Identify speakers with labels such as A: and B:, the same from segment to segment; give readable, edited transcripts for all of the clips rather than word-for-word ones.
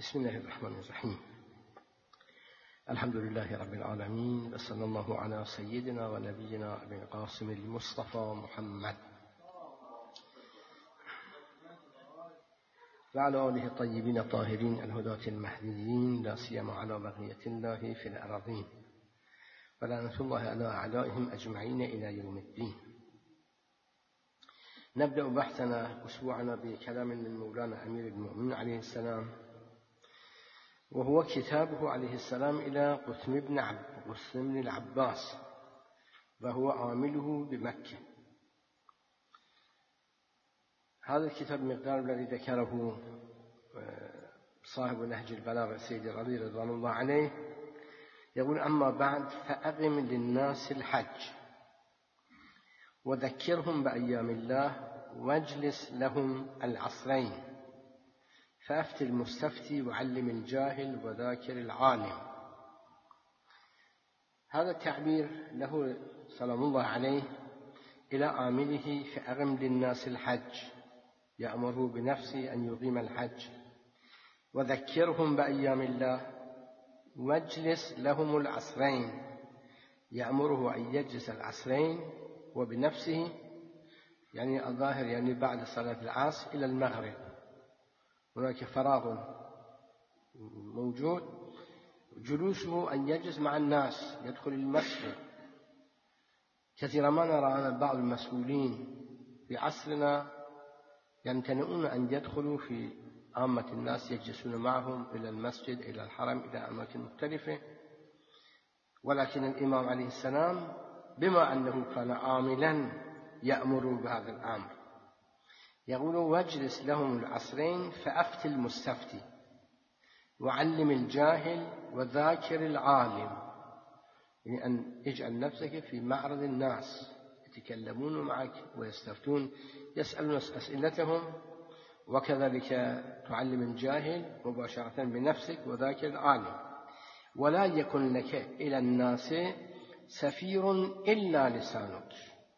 A: بسم الله الرحمن الرحيم. الحمد لله رب العالمين، وصلى الله على سيدنا ونبينا أبي القاسم المصطفى محمد وعلى آله الطيبين الطاهرين الهداة المهديين، لا سيما على بقية الله في الأراضين، ولعنة الله على أعدائهم أجمعين إلى يوم الدين. نبدأ بحثنا أسبوعنا بكلام من مولانا أمير المؤمنين عليه السلام، وهو كتابه عليه السلام إلى قثم بن العباس، وهو عامله بمكة. هذا الكتاب مقدار الذي ذكره صاحب نهج البلاغة سيد الرضي رضوان الله عليه، يقول: أما بعد، فأقم للناس الحج وذكرهم بأيام الله واجلس لهم العصرين، فأفت المستفتي وعلم الجاهل وذاكر العالم. هذا التعبير له سلام الله عليه إلى عامله: فأقم للناس الحج، يأمره بنفسه أن يقيم الحج، وذكرهم بأيام الله واجلس لهم العصرين، يأمره أن يجلس العصرين وبنفسه، يعني الظاهر يعني بعد صلاة العصر إلى المغرب، هناك فراغ موجود، جلوسه أن يجلس مع الناس، يدخل المسجد. كثيرا ما نرى أن بعض المسؤولين في عصرنا يمتنعون أن يدخلوا في عامة الناس، يجلسون معهم إلى المسجد، إلى الحرم، إلى أماكن مختلفة. ولكن الإمام عليه السلام بما أنه كان عاملا يأمر بهذا الأمر، يقول: واجلس لهم العصرين فأفت المستفتي وعلم الجاهل وذاكر العالم، يعني أن اجعل نفسك في معرض الناس يتكلمون معك ويستفتون، يسألون أسئلتهم، وكذلك تعلم الجاهل مباشرة بنفسك وذاكر العالم. ولا يكن لك إلى الناس سفير إلا لسانك.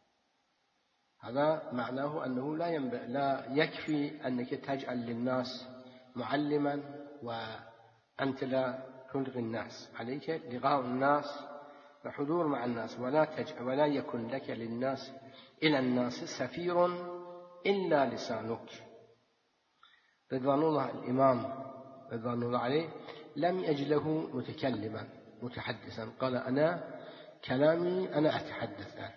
A: هذا معناه أنه لا يكفي أنك تجعل للناس معلما وأنت لا تلغي الناس، عليك لقاء الناس وحضور مع الناس. ولا يكن لك للناس إلى الناس سفير إلا لسانك. رضوان الله الإمام رضوان الله عليه لم يجله متكلما متحدثا، قال: أنا كلامي أنا أتحدث الآن.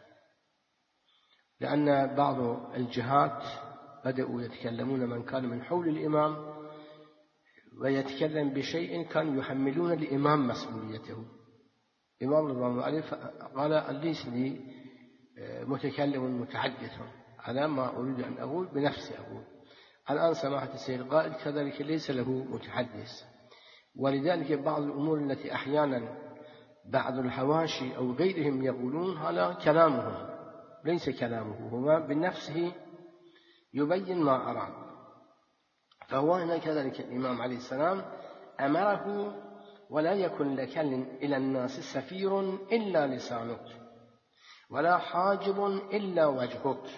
A: لأن بعض الجهات بدأوا يتكلمون، من كان من حول الإمام ويتكلم بشيء كانوا يحملون الإمام مسؤوليته. الإمام رضوان الله عليه قال: ليس لي متكلم متحدث، أنا ما أريد أن أقول بنفسي أقول. الآن سماحة السيد القائد كذلك ليس له متحدث. ولذلك بعض الأمور التي أحيانا بعض الحواشي أو غيرهم يقولون هذا كلامهم، ليس كلامه، هو بنفسه يبين ما أراد. فهو هنا كذلك الإمام عليه السلام أمره: ولا يكن لك إلى الناس سفير إلا لسانك، ولا حاجب إلا وجهك،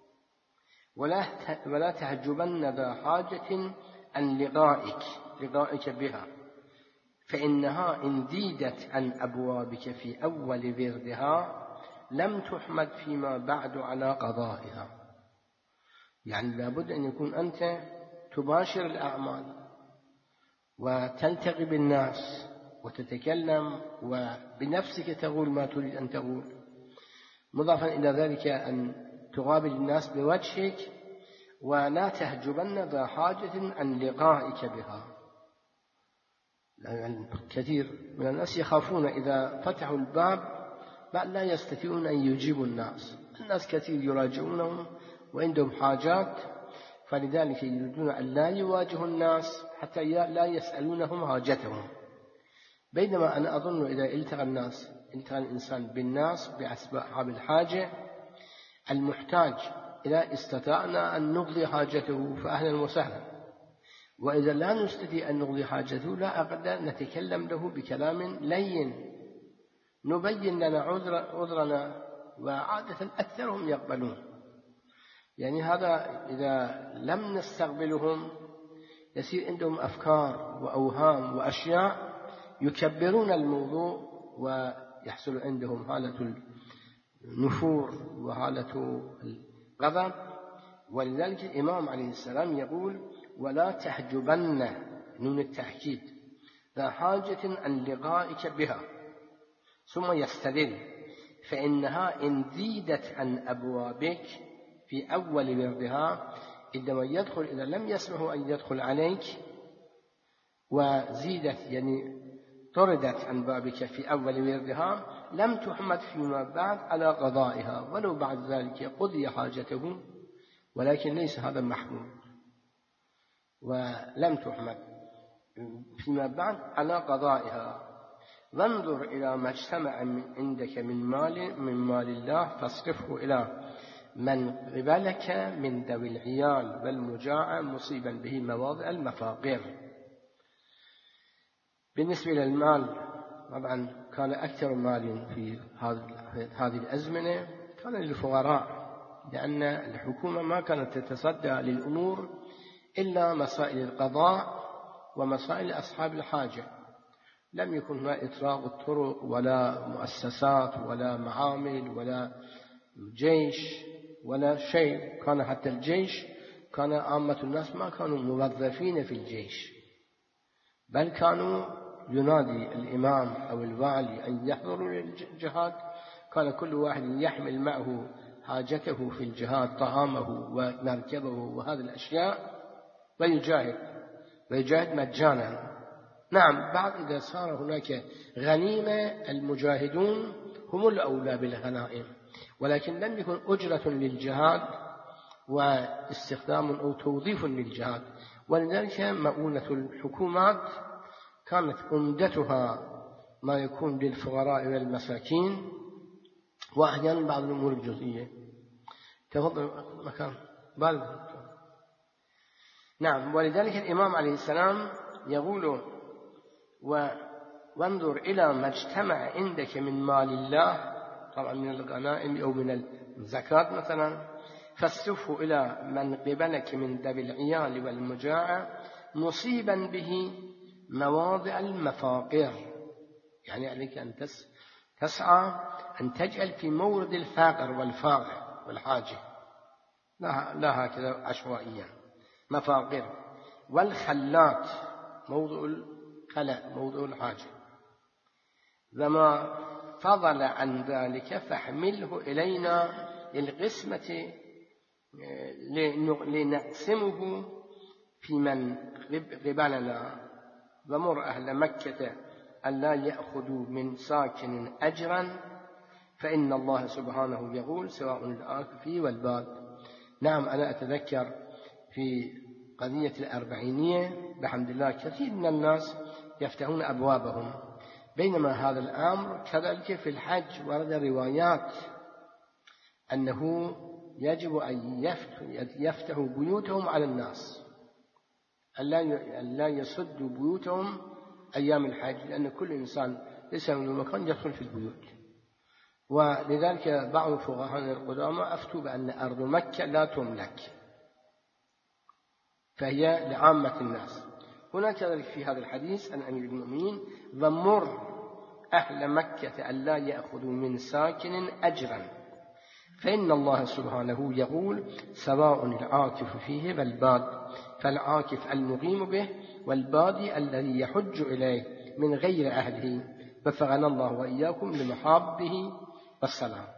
A: ولا تحجبن ذا حاجة عن لقائك بها، فإنها إن زيدت عن أبوابك في أول وردها لم تحمد فيما بعد على قضائها. يعني لابد أن يكون أنت تباشر الأعمال وتلتقي بالناس وتتكلم وبنفسك تقول ما تريد أن تقول، مضافا إلى ذلك أن تقابل الناس بوجهك، ولا تحجبن ذا حاجة عن لقائك بها. كثير من الناس يخافون إذا فتحوا الباب بل لا يستطيعون أن يجيبوا الناس. الناس كثير يراجعونهم وعندهم حاجات، فلذلك يريدون أن لا يواجهوا الناس حتى لا يسألونهم حاجتهم. بينما أنا أظن إذا التقى الإنسان بالناس بأسباب الحاجة، المحتاج إذا استطعنا أن نقضي حاجته فأهلا وسهلا، وإذا لا نستطيع أن نقضي حاجته لا أقدر نتكلم له بكلام لين نبين لنا عذرنا، وعادة أكثرهم يقبلون. يعني هذا إذا لم نستقبلهم يصير عندهم أفكار وأوهام وأشياء يكبرون الموضوع ويحصل عندهم حالة النفور وحالة الغضب. ولذلك الإمام عليه السلام يقول: ولا تحجبن، نون التأكيد، ذا حاجة عن لقائك بها. ثم يستدل: فإنها إن زيدت عن أبوابك في أول وردها، عندما يدخل إذا لم يسمح أن يدخل عليك وزيدت يعني طردت عن بابك في أول وردها، لم تحمد فيما بعد على قضائها، ولو بعد ذلك قضي حاجته، ولكن ليس هذا محمود، ولم تحمد فيما بعد على قضائها. وانظر إلى ما اجتمع عندك من مال الله فاصرفه إلى من قبلك من ذوي العيال والمجاعة مصيبا به مواضع المفاقر. بالنسبة للمال، طبعا كان أكثر مال في هذه الأزمنة كان للفقراء، لأن الحكومة ما كانت تتصدى للأمور إلا مسائل القضاء ومسائل أصحاب الحاجة. لم يكن هناك إطراق الطرق ولا مؤسسات ولا معامل ولا جيش ولا شيء. كان حتى الجيش كان عامة الناس ما كانوا موظفين في الجيش، بل كانوا ينادي الإمام أو الوالي أن يحضروا للجهاد. كان كل واحد يحمل معه حاجته في الجهاد، طعامه ومركبه وهذه الأشياء، ويجاهد مجانا. نعم، بعد إذا صار هناك غنيمة المجاهدون هم الأولى بالغنائم، ولكن لم يكن أجرة للجهاد واستخدام أو توظيف للجهاد. ولذلك مؤونة الحكومات كانت عمدتها ما يكون للفقراء والمساكين، وأحيانا بعض الأمور الجزئية. تفضل مكان نعم. ولذلك الإمام عليه السلام يقول: وانظر إلى ما اجتمع عندك من مال الله، طبعا من الغنائم أو من الزكاة مثلا، فاصرفه إلى من قبلك من ذوي العيال والمجاعة مصيبا به مواضع المفاقر. يعني عليك أن تسعى أن تجعل في مورد الفاقر والفاقر والحاجة، لا هكذا عشوائيا. مفاقر والخلات، موضوع الخلاء، موضوع الحاجة. وما فضل عن ذلك فاحمله إلينا للقسمة لنقسمه في من قبلنا. ومر أهل مكة أن لا يأخذوا من ساكن أجرا، فإن الله سبحانه يقول: سواء الآكف والباد. نعم، أنا أتذكر في قضية الأربعينية بحمد الله كثير من الناس يفتحون أبوابهم، بينما هذا الأمر كذلك في الحج ورد روايات أنه يجب أن يفتحوا بيوتهم على الناس، ألا يسدوا بيوتهم أيام الحج، لأن كل إنسان ليس من المكان يدخل في البيوت. ولذلك بعض الفقهاء القدامى أفتوا بأن أرض مكة لا تملك، فهي لعامة الناس. هنا كذلك في هذا الحديث عن أمير المؤمنين: ومر أهل مكة أن لا يأخذوا من ساكن أجرا، فإن الله سبحانه يقول: سواء العاكف فيه والباد. فالعاكف المقيم به، والبادي الذي يحج إليه من غير أهله. وفقنا الله وإياكم لمحابه والسلام.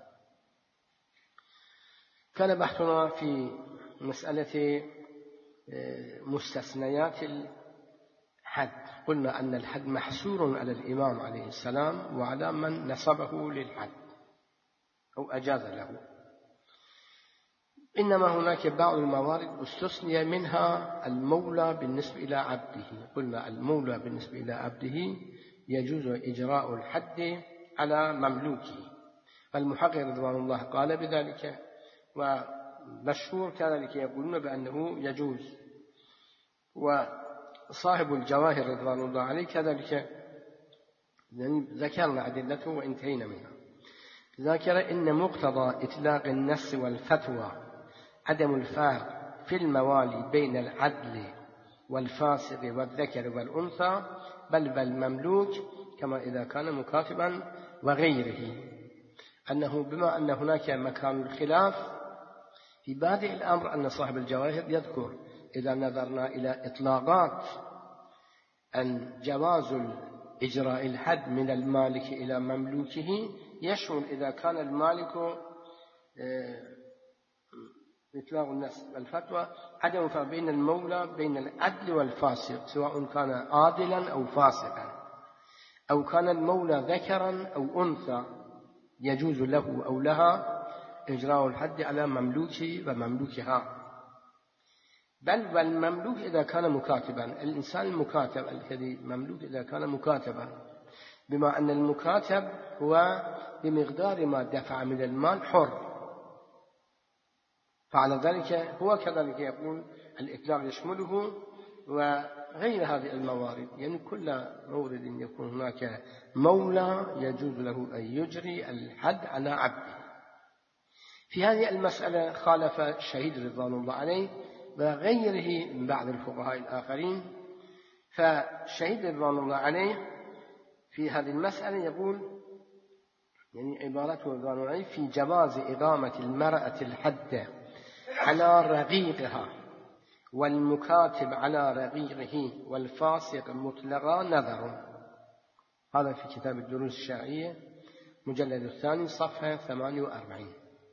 A: كان بحثنا في مسألة مستثنيات الحد. قلنا أن الحد محصور على الإمام عليه السلام وعلى من نصبه للحد أو أجاز له، إنما هناك بعض الموارد استثني منها المولى بالنسبة إلى عبده. قلنا المولى بالنسبة إلى عبده يجوز إجراء الحد على مملوكه، فالمحقق رضوان الله قال بذلك، ومشهور كذلك يقولون بأنه يجوز. وصاحب الجواهر رضوان الله عليه كذلك ذكرنا أدلته وانتهينا منها. ذكر: إن مقتضى إطلاق النص والفتوى عدم الفارق في الموالي بين العدل والفاسق والذكر والأنثى، بل والمملوك كما إذا كان مكاتبا وغيره. أنه بما أن هناك مكان الخلاف في بادئ الأمر، أن صاحب الجواهر يذكر إذا نظرنا إلى إطلاقات أن جواز إجراء الحد من المالك إلى مملوكه يشمل إذا كان المالك إطلاق النص والفتوى عدم فرق بين المولى بين العدل والفاسق، سواء كان عادلا أو فاسقا، أو كان المولى ذكرا أو أنثى، يجوز له أو لها إجراء الحد على مملوكه ومملوكها. بل والمملوك إذا كان مكاتبا، الإنسان المكاتب الذي مملوك إذا كان مكاتبا، بما أن المكاتب هو بمقدار ما دفع من المال حر، فعلى ذلك هو كذلك يقول الإطلاق يشمله وغير هذه الموارد، يعني كل مورد يكون هناك مولى يجوز له أن يجري الحد على عبده. في هذه المسألة خالف الشهيد رضوان الله عليه وغيره من بعض الفقهاء الآخرين. فالشهيد رضوان الله عليه في هذه المسألة يقول، يعني عبارته رضوان الله عليه في جواز إقامة المرأة الحد على رقيقها والمكاتب على رقيقه والفاسق مطلقا نظر. هذا في كتاب الدروس الشرعية مجلد الثاني صفحة 48.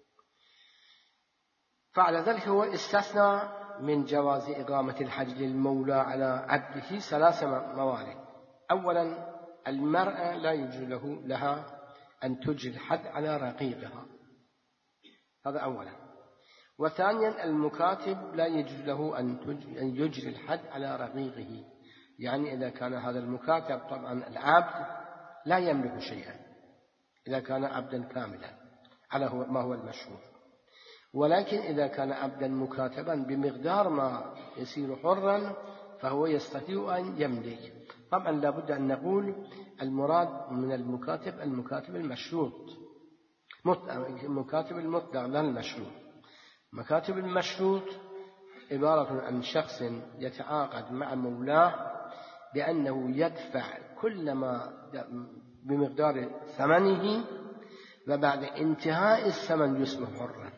A: فعلى ذلك هو استثنى من جواز إقامة الحج للمولى على عبده 3 موارد. أولا، المرأة لا يجوز لها أن تجري الحد على رقيقها، هذا أولا. وثانيا، المكاتب لا يجوز له أن يجري الحد على رقيقه، يعني إذا كان هذا المكاتب، طبعا العبد لا يملك شيئا إذا كان عبدا كاملا على ما هو المشهور، ولكن إذا كان عبدا مكاتبا بمقدار ما يصير حرا فهو يستطيع أن يملك. طبعا لابد أن نقول المراد من المكاتب المكاتب المشروط، المكاتب المطلق لا المشروط. مكاتب المشروط عبارة عن شخص يتعاقد مع مولاه بأنه يدفع كل ما بمقدار ثمنه، وبعد انتهاء الثمن يصبح حرا.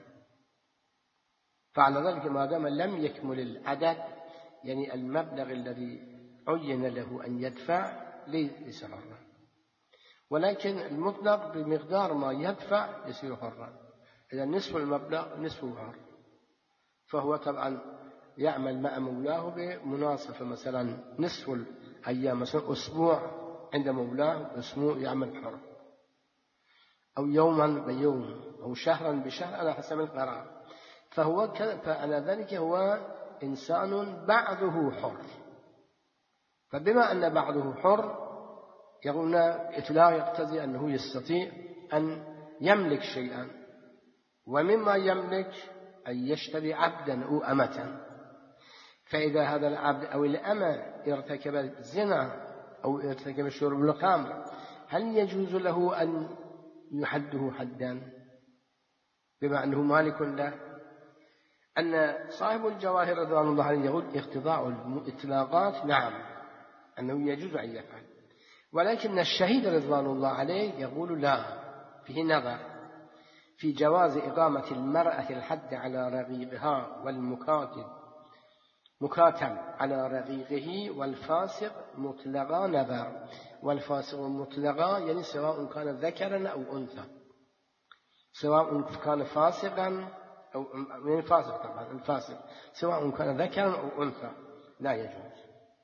A: فعلى ذلك ما دام لم يكمل العدد، يعني المبلغ الذي عين له أن يدفع، ليس حرا. ولكن المطلق بمقدار ما يدفع يصير حرا. إذا نصف المبلغ نصفه حر، فهو طبعا يعمل مع مولاه بمناصفة، مثلا نصف الأيام، مثلا أسبوع عند مولاه، أسبوع يعمل حر، أو يوما بيوم، أو شهرا بشهر على حسب القرار. فعلى ذلك هو إنسان بعضه حر. فبما أن بعضه حر، يقولون إطلاق يقتضي أنه يستطيع أن يملك شيئا، ومما يملك أن يشتري عبدا أو أمة. فإذا هذا العبد أو الأمة ارتكب الزنا أو ارتكب شرب الخمر، هل يجوز له أن يحده حدا بما أنه مالك له؟ أن صاحب الجواهر رضوان الله عليه يقول اقتضاء الإطلاقات نعم، أنه يجوز أن يفعل. ولكن الشهيد رضوان الله عليه يقول لا، فيه نظر في جواز إقامة المرأة الحد على رقيقها مكاتب على رقيقه والفاسق مطلقا نظر. والفاسق مطلقا يعني سواء كان ذكرا أو أنثى، سواء كان فاسقا أو من فاسق، طبعا الفاسق سواء كان ذكرا أو أنثى لا يجوز.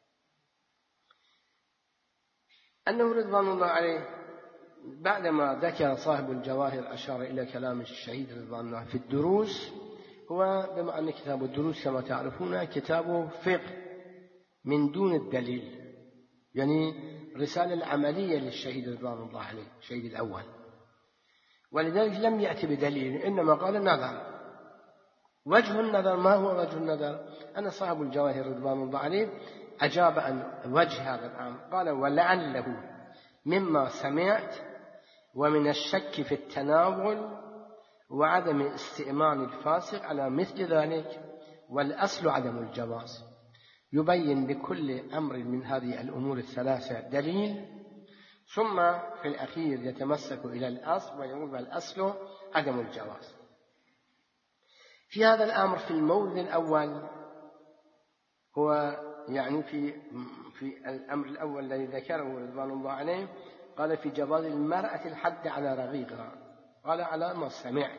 A: أنه رضوان الله عليه بعدما ذكر صاحب الجواهر أشار إلى كلام الشهيد رضوان الله في الدروس. هو بما أن كتاب الدروس كما تعرفون كتاب فقه من دون الدليل، يعني رسالة عملية للشهيد رضوان الله عليه، الشهيد الأول، ولذلك لم يأتي بدليل، إنما قال نظر. وجه النظر، ما هو وجه النظر؟ أن صاحب الجواهر رضوان الله عليه أجاب عن وجه هذا الأمر، قال ولعله مما سمعت ومن الشك في التناول وعدم استئمان الفاسق على مثل ذلك، والأصل عدم الجواز. يبين لكل أمر من هذه الأمور الثلاثة دليل، ثم في الأخير يتمسك إلى الأصل ويقول الأصل عدم الجواز. في هذا الأمر في المورد الأول هو يعني في الأمر الأول الذي ذكره رضوان الله عليه، قال في جواز المرأة الحد على رغيغها، قال على ما سمعت.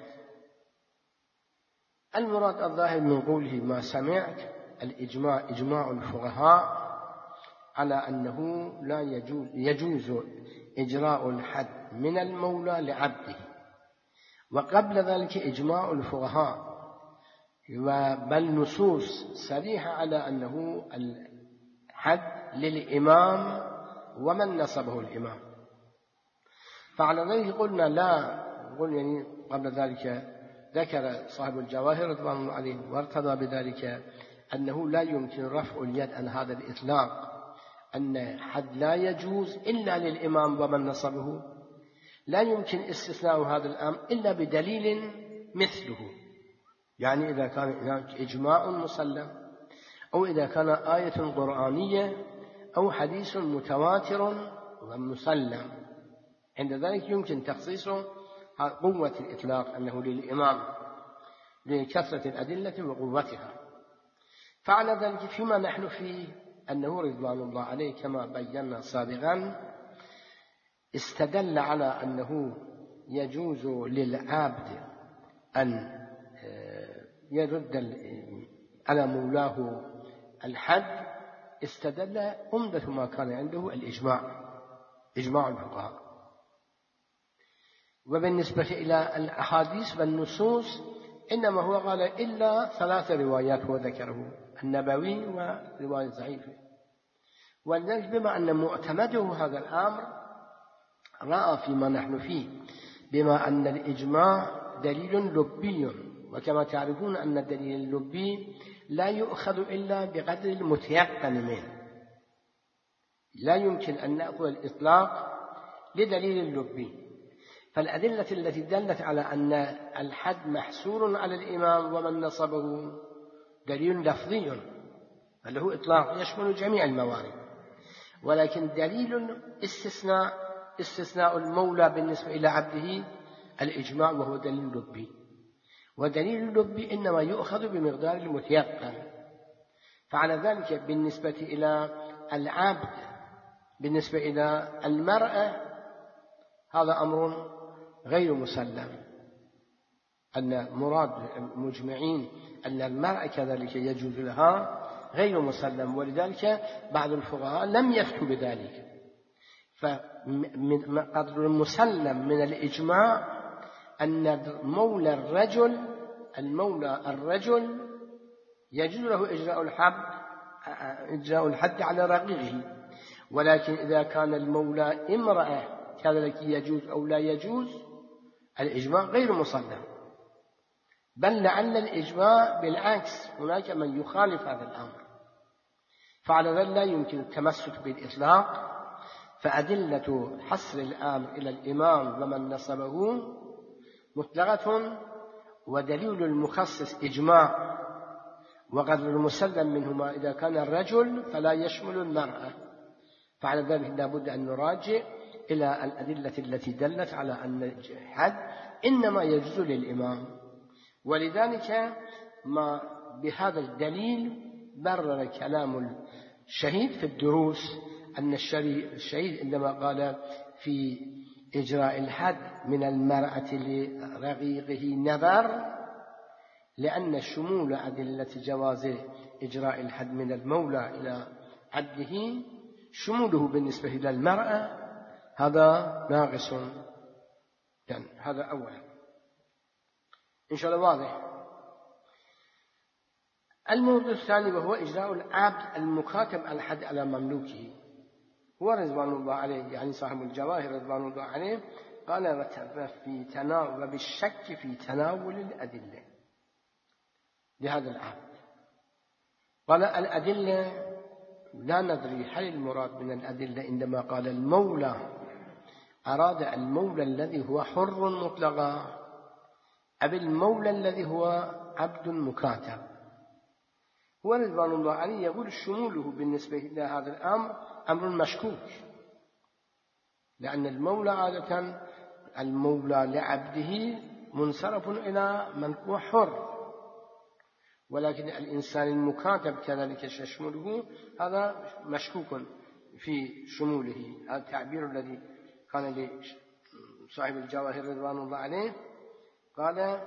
A: المراد الظاهر من قوله ما سمعت الإجماع، إجماع الفقهاء على أنه لا يجوز إجراء الحد من المولى لعبده، وقبل ذلك إجماع الفقهاء بل نصوص صريحة على أنه الحد للإمام ومن نصبه الإمام. فعلى ذلك قلنا لا يعني قبل ذلك ذكر صاحب الجواهر رضوان الله عليه وارتضى بذلك أنه لا يمكن رفع اليد عن هذا الإطلاق، أن حد لا يجوز إلا للإمام ومن نصبه، لا يمكن استثناء هذا الأمر إلا بدليل مثله، يعني إذا كان هناك إجماع مسلم، أو إذا كان آية قرآنية أو حديث متواتر ومسلم، عند ذلك يمكن تخصيصه قوة الإطلاق أنه للإمام لكثرة الأدلة وقوتها. فعلى ذلك فيما نحن فيه أنه رضوان الله عليه كما بينا سابقا استدل على أنه يجوز للعبد أن يرد على مولاه الحد، استدل أمدة ما كان عنده الإجماع، إجماع الفقهاء. وبالنسبة إلى الأحاديث والنصوص إنما هو قال إلا 3 روايات هو ذكره، النبوي ورواية ضعيفة. ولذلك بما أن معتمده هذا الأمر رأى فيما نحن فيه بما أن الإجماع دليل لبي، وكما تعرفون أن الدليل اللبي لا يؤخذ إلا بقدر المتيقن منه، لا يمكن أن نأخذ الإطلاق لدليل اللبي. فالأدلة التي دلت على أن الحد محصور على الإمام ومن نصبه دليل لفظي فله إطلاق يشمل جميع الموارد، ولكن دليل استثناء المولى بالنسبة إلى عبده الإجماع، وهو دليل لبي، ودليل اللبي إنما يؤخذ بمقدار المتيقن. فعلى ذلك بالنسبة إلى العبد، بالنسبة إلى المرأة، هذا أمر غير مسلم، أن مراد المجمعين أن المرأة كذلك يجوز لها غير مسلم، ولذلك بعض الفقهاء لم يفتوا بذلك. فقدر المسلم من الإجماع أن مولى الرجل يجوز له إجراء الحد على رقيقه، ولكن إذا كان المولى امرأة كذلك يجوز أو لا يجوز، الإجماع غير مسلم، بل لعل الإجماع بالعكس هناك من يخالف هذا الأمر. فعلى ذلك لا يمكن التمسك بالإطلاق، فأدلة حصر الأمر إلى الإمام ومن نصبه مطلقة، ودليل المخصص إجماع، وقدر المسلم منهما إذا كان الرجل فلا يشمل المرأة. فعلى ذلك لا بد أن نراجع إلى الأدلة التي دلت على أن الحد إنما يجوز للإمام. ولذلك ما بهذا الدليل برر كلام الشهيد في الدروس أن الشهيد عندما قال في إجراء الحد من المرأة لرقيقه نظر، لأن شمول أدلة جواز إجراء الحد من المولى إلى عبده شموله بالنسبة إلى المرأة هذا ناقص. يعني هذا أولا إن شاء الله واضح. الموضوع الثاني وهو إجراء العبد المكاتب الحد على مملوكه، هو رضوان الله عليه يعني صاحب الجواهر رضوان الله عليه قال وبالشك في تناول الأدلة لهذا العبد. قال الأدلة لا ندري هل المراد من الأدلة عندما قال المولى أراد المولى الذي هو حر مطلقا أم المولى الذي هو عبد مكاتب. هو رضوان الله عليه يقول شموله بالنسبة إلى هذا الأمر أمر مشكوك، لأن المولى عادة المولى لعبده منصرف إلى من هو حر، ولكن الإنسان المكاتب كذلك يشمله، هذا مشكوك في شموله. هذا التعبير الذي كان لصاحب الجواهر رضوان الله عليه، قال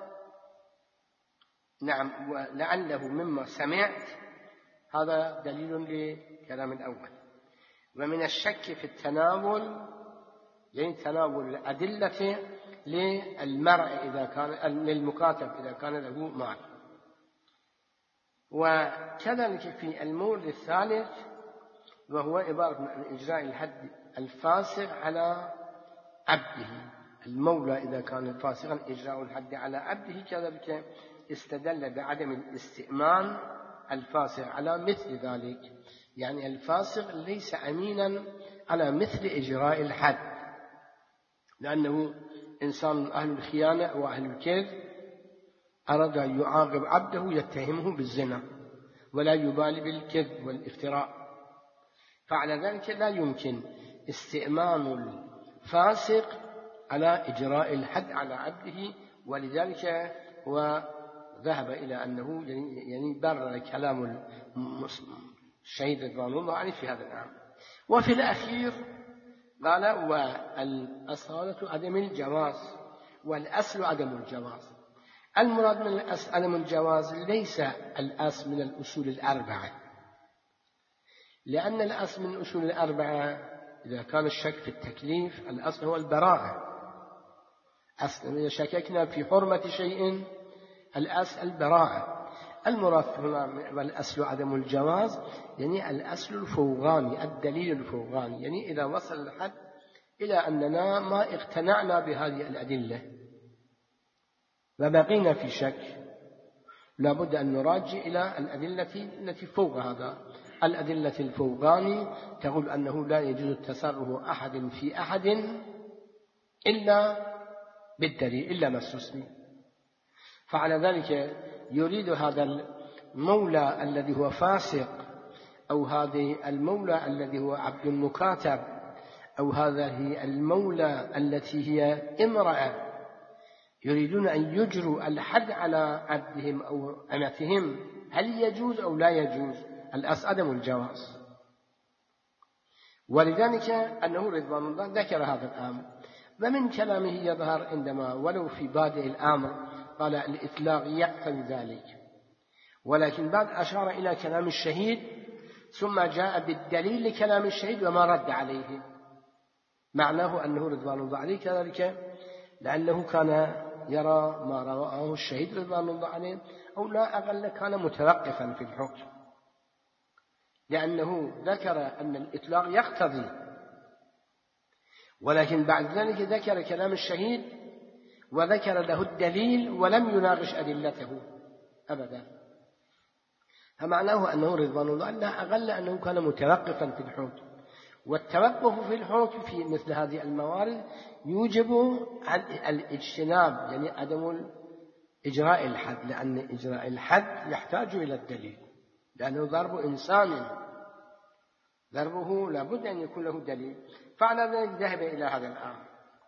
A: نعم ولعله مما سمعت، هذا دليل لكلام الأول. ومن الشك في التناول، يعني تناول الأدلة للمرء إذا كان للمكاتب إذا كان له مال. وكذلك في المورد الثالث، وهو عبارة عن إجراء الحد الفاسق على عبده. المولى إذا كان فاسقا إجراء الحد على عبده، كذلك استدل بعدم الاستئمان الفاسق على مثل ذلك، يعني الفاسق ليس أمينا على مثل إجراء الحد، لأنه إنسان أهل الخيانة وأهل الكذب، أراد أن يعاقب عبده يتهمه بالزنا ولا يبالي بالكذب والافتراء، فعلى ذلك لا يمكن استئمان الفاسق على إجراء الحد على عبده. ولذلك هو ذهب إلى أنه يعني برر كلام الشهيد رضوان الله عليه في هذا الأمر. وفي الأخير قال والأصالة عدم الجواز والأصل عدم الجواز. المراد من الأصل عدم الجواز ليس الأصل من الأصول الأربعة، لأن الأصل من الأصول الأربعة إذا كان الشك في التكليف الأصل هو البراءة. أصل إذا شككنا في حرمة شيء الأصل البراءة. المراد هنا والأصل عدم الجواز يعني الأصل الفوغاني، الدليل الفوغاني، يعني إذا وصل الحد إلى أننا ما اقتنعنا بهذه الأدلة وبقينا في شك، لابد أن نراجع إلى الأدلة التي فوق هذا. الأدلة الفوغاني تقول أنه لا يجوز التصرف أحد في أحد إلا بالدليل إلا ما استثني. فعلى ذلك يريد هذا المولى الذي هو فاسق، أو هذه المولى الذي هو عبد مكاتب، أو هذه المولى التي هي امرأة، يريدون أن يجروا الحد على عبدهم أو أمتهم، هل يجوز أو لا يجوز؟ الأصل عدم الجواز. ولذلك أنه رضوان الله ذكر هذا الأمر، ومن كلامه يظهر عندما ولو في بادئ الأمر قال الإطلاق يقتضي ذلك، ولكن بعد أشار إلى كلام الشهيد ثم جاء بالدليل لكلام الشهيد وما رد عليه. معناه أنه رضوان الله عليه كذلك لأنه كان يرى ما رواه الشهيد رضوان الله عليه، أو لا أقل كان متوقفا في الحكم، لأنه ذكر أن الإطلاق يقتضي، ولكن بعد ذلك ذكر كلام الشهيد وذكر له الدليل ولم يناقش أدلته أبدا. فمعناه أنه رضوان الله لا أقل أنه كان متوقفا في الحكم، والتوقف في الحكم في مثل هذه الموارد يوجب الاجتناب، يعني عدم إجراء الحد، لأن إجراء الحد يحتاج إلى الدليل، لأنه ضرب إنسان ضربه لابد أن يكون له دليل. فعلى ذلك ذهب إلى هذا الأمر.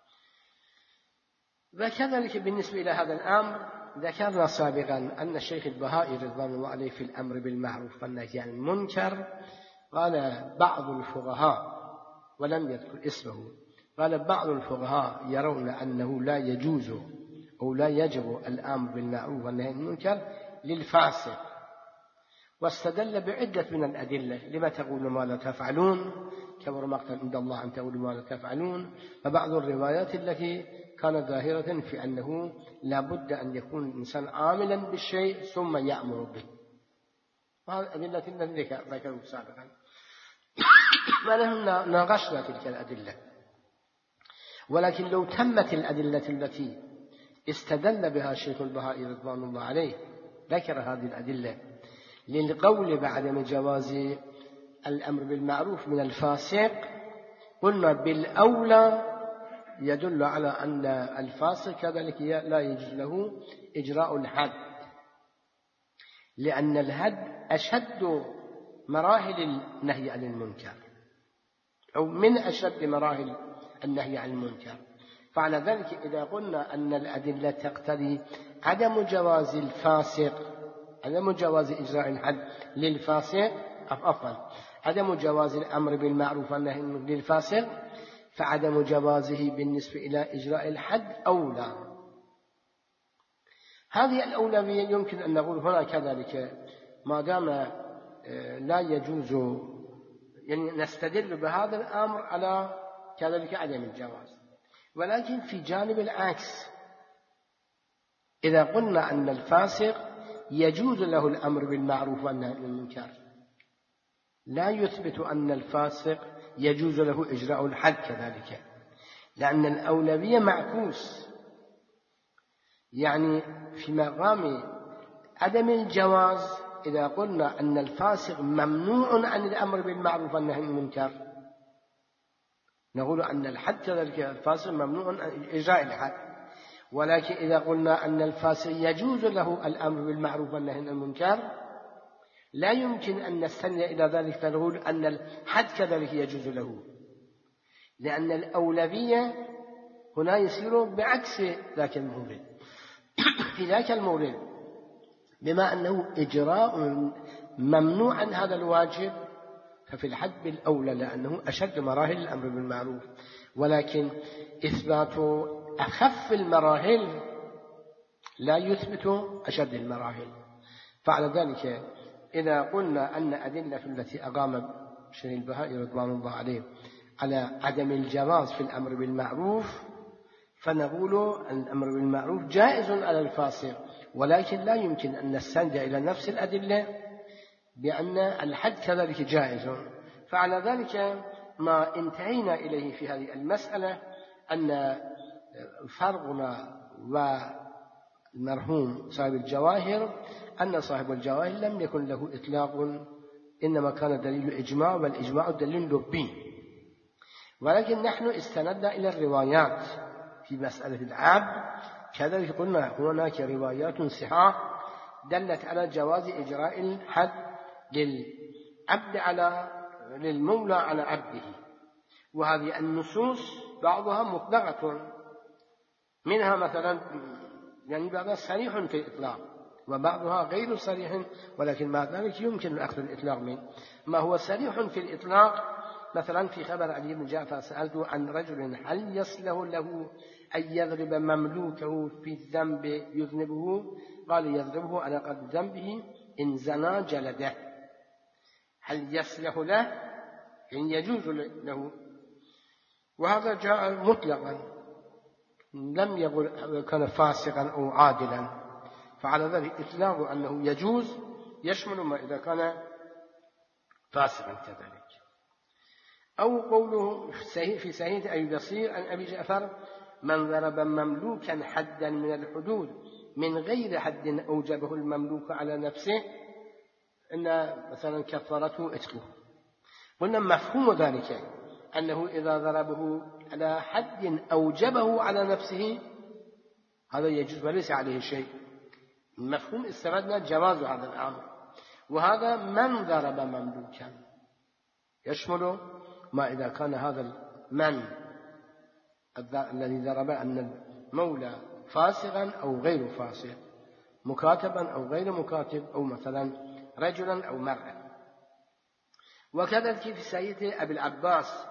A: وكذلك بالنسبة إلى هذا الأمر ذكرنا سابقا أن الشيخ البهائي رضوان الله عليه في الأمر بالمعروف والنهي عن المنكر قال بعض الفقهاء، ولم يذكر اسمه، قال بعض الفقهاء يرون أنه لا يجوز أو لا يجب الأمر بالمعروف والنهي عن المنكر للفاسق، واستدل بعدة من الأدلة: لما تقولون ما لا تفعلون، كبر مقتا عند الله أن تقولوا ما لا تفعلون، وبعض الروايات التي كانت ظاهرة في أنه لا بد أن يكون الإنسان عاملا بالشيء ثم يأمر به. وهذه الأدلة التي ذكروا سابقا، ونحن ناقشنا تلك الأدلة. ولكن لو تمت الأدلة التي استدل بها الشيخ البهائي رضوان الله عليه، ذكر هذه الأدلة للقول بعدم جواز الأمر بالمعروف من الفاسق، قلنا بالأولى يدل على أن الفاسق كذلك لا يجوز له إجراء الحد، لأن الهد أشد مراحل النهي عن المنكر، أو من أشد مراحل النهي عن المنكر. فعلى ذلك إذا قلنا أن الأدلة تقتضي عدم جواز الفاسق، عدم جواز إجراء الحد للفاسق، عدم جواز الأمر بالمعروف والنهي للفاسق، فعدم جوازه بالنسبة إلى إجراء الحد أولى. هذه الأولوية يمكن أن نقول هنا كذلك، ما دام لا يجوز، يعني نستدل بهذا الأمر على كذلك عدم الجواز. ولكن في جانب العكس، إذا قلنا أن الفاسق يجوز له الأمر بالمعروف والنهي عن المنكر، لا يثبت أن الفاسق يجوز له إجراء الحد كذلك، لأن الأولوية معكوس. يعني في مقام عدم الجواز إذا قلنا أن الفاسق ممنوع عن الأمر بالمعروف والنهي عن المنكر، نقول أن الحد كذلك الفاسق ممنوع عن إجراء الحد. ولكن إذا قلنا أن الفاسق يجوز له الأمر بالمعروف والنهي عن المنكر، لا يمكن أن نستند إلى ذلك فنقول أن الحد كذلك يجوز له، لأن الأولوية هنا يصير بعكس ذاك المورد. في ذاك المورد بما أنه إجراء ممنوع عن هذا الواجب، ففي الحد بالأولى لأنه أشد مراحل الأمر بالمعروف. ولكن إثبات أخف المراحل لا يثبت أشد المراحل. فعلى ذلك إذا قلنا أن أدلة التي أقام شيخ البهائي رضوان الله عليه على عدم الجواز في الأمر بالمعروف، فنقول الأمر بالمعروف جائز على الفاسق، ولكن لا يمكن أن نستند إلى نفس الأدلة بأن الحد كذلك جائز. فعلى ذلك ما انتهينا إليه في هذه المسألة أن فرقنا والمرحوم صاحب الجواهر أن صاحب الجواهر لم يكن له إطلاق، إنما كان دليل إجماع، والإجماع دليل لبي. ولكن نحن استندنا إلى الروايات في مسألة العبد، كذلك قلنا هناك روايات صحاح دلت على جواز إجراء الحد للمولى على عبده. وهذه النصوص بعضها مطلقة، منها مثلا يعني بعضها صريح في الإطلاق وبعضها غير صريح، ولكن مع ذلك يمكن أخذ الإطلاق منه. ما هو صريح في الإطلاق مثلا في خبر علي بن جعفر: سألت عن رجل هل يصلح له أن يضرب مملوكه في الذنب يذنبه؟ قال: يضربه على قدر ذنبه، إن زنى جلده. هل يصلح له؟ إن يجوز له. وهذا جاء مطلقا، لم يقل كان فاسقا أو عادلا. فعلى ذلك إطلاق أنه يجوز يشمل ما إذا كان فاسقا كذلك. أو قوله في صحيح أبي بصير عن أبي جعفر: من ضرب مملوكا حدا من الحدود من غير حد أوجبه المملوك على نفسه، إن مثلا كفارته إتقه. قلنا مفهوم ذلك أنه إذا ضربه على حد أوجبه على نفسه هذا يجوز وليس عليه شيء. المفهوم استفدنا جواز هذا الأمر. وهذا من ضرب مملوكا يشمل ما إذا كان هذا المن الذي ضرب أن المولى فاسقا أو غير فاسق، مكاتبا أو غير مكاتب، أو مثلا رجلا أو مرأة. وكذلك في سيدة أبي العباس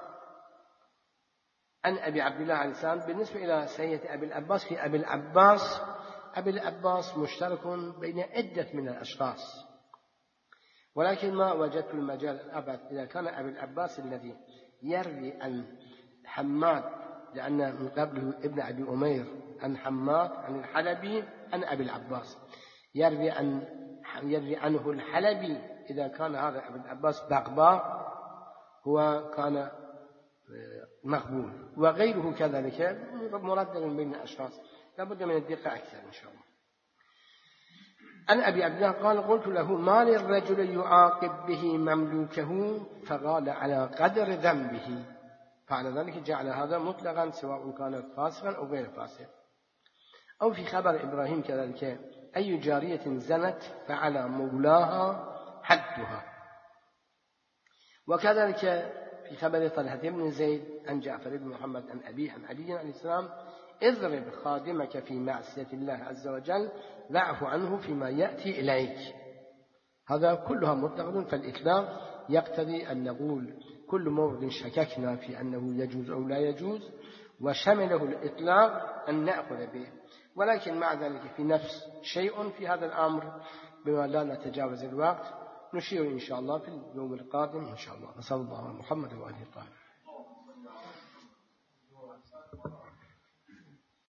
A: عن أبي عبد الله عليه السلام. بالنسبة إلى سيدة أبي العباس، في أبي العباس مشترك بين عدة من الأشخاص، ولكن ما وجدت المجال الأبد إذا كان أبي العباس الذي يروي عن حماد، لأن من قبله ابن أبي أمير عن حماد عن الحلبي عن أبي العباس، يروي عنه الحلبي. إذا كان هذا أبي العباس بغباء هو كان مقبول، وغيره كذلك مردد بين الأشخاص، لابد من الدقة أكثر إن شاء الله. عن أبي عبد الله قال: قلت له: ما للرجل يعاقب به مملوكه؟ فقال: على قدر ذنبه. فعلى ذلك جعل هذا مطلقا سواء كان فاسقا أو غير فاسق. أو في خبر إبراهيم كذلك أي جارية زنت فعلى مولاها حدها. وكذلك في خبر طلحة بن زيد عن جعفر بن محمد عن أبيه عن علي عليه السلام: اضرب خادمك في معصية الله عز وجل واعف عنه فيما يأتي إليك. هذا كلها مطلق، فالإطلاق يقتضي أن نقول كل موضع شككنا في أنه يجوز أو لا يجوز، وشمله الإطلاق أن نأخذ به. ولكن مع ذلك في نفس شيء في هذا الأمر بما لا نتجاوز الوقت نشير إن شاء الله في اليوم القادم إن شاء الله. نسأل الله محمد وآله الطاهرين.